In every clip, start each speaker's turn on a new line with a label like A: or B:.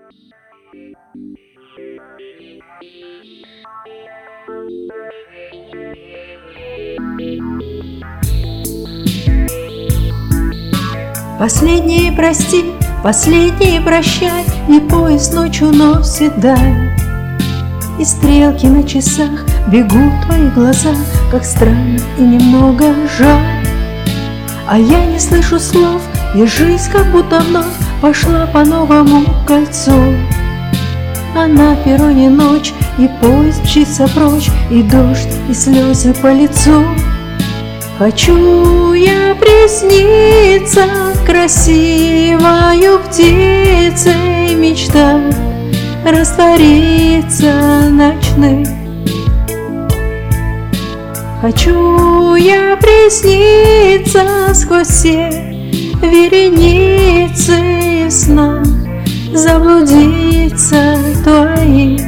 A: Последнее прости, последнее прощай, и поезд ночью носит даль. И стрелки на часах бегут в твои глаза, как странно и немного жаль. А я не слышу слов, и жизнь как будто вновь пошла по новому кольцу. А на перроне ночь, и поезд мчится прочь, и дождь, и слезы по лицу. Хочу я присниться красивою птицей, мечта раствориться ночных. Хочу я присниться сквозь все вереницы сна, заблудиться твои.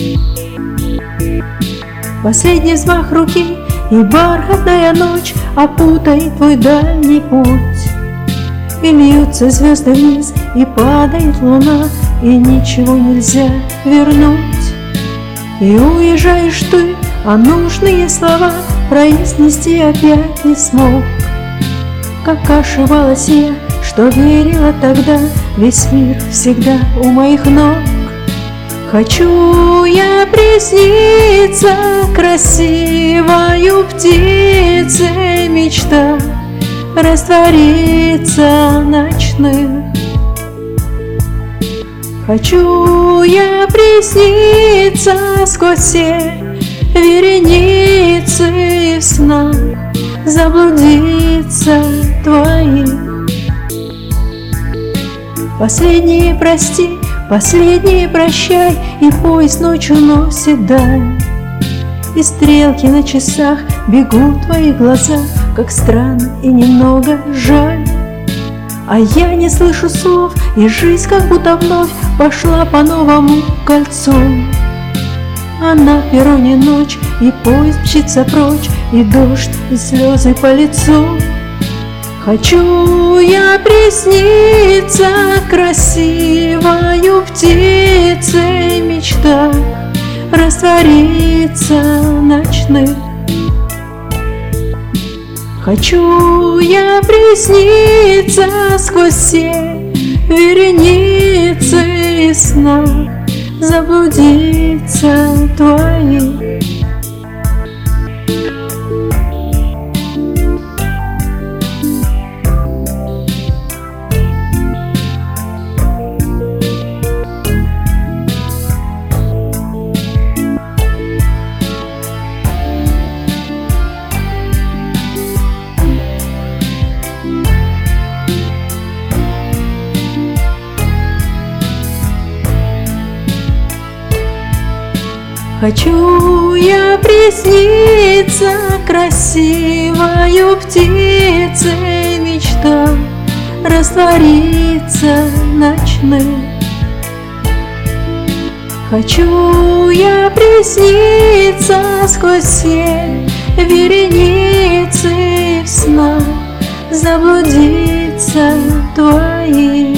A: Последний взмах руки, и бархатная ночь опутает твой дальний путь. И льются звезды вниз, и падает луна, и ничего нельзя вернуть. И уезжаешь ты, а нужные слова произнести опять не смог. Как ошибалась я, что верила тогда, весь мир всегда у моих ног. Хочу я присниться красивою птицей, мечта раствориться ночных. Хочу я присниться сквозь все вереницы сна, заблудиться твои. Последнее прости, последнее прощай, и поезд ночью носит даль. И стрелки на часах бегут в твои глаза, как странно и немного жаль. А я не слышу слов, и жизнь как будто вновь пошла по новому кольцу. А на перроне ночь, и поезд мчится прочь, и дождь, и слезы по лицу. Хочу я присниться красивою птицей, мечта раствориться ночных. Хочу я присниться сквозь все вереницы сна, заблудиться твои. Хочу я присниться красивою птицей, мечта раствориться ночных. Хочу я присниться сквозь все вереницы сна, заблудиться твоих.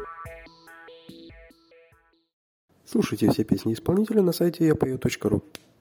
B: Слушайте все песни исполнителя на сайте yapою.ru.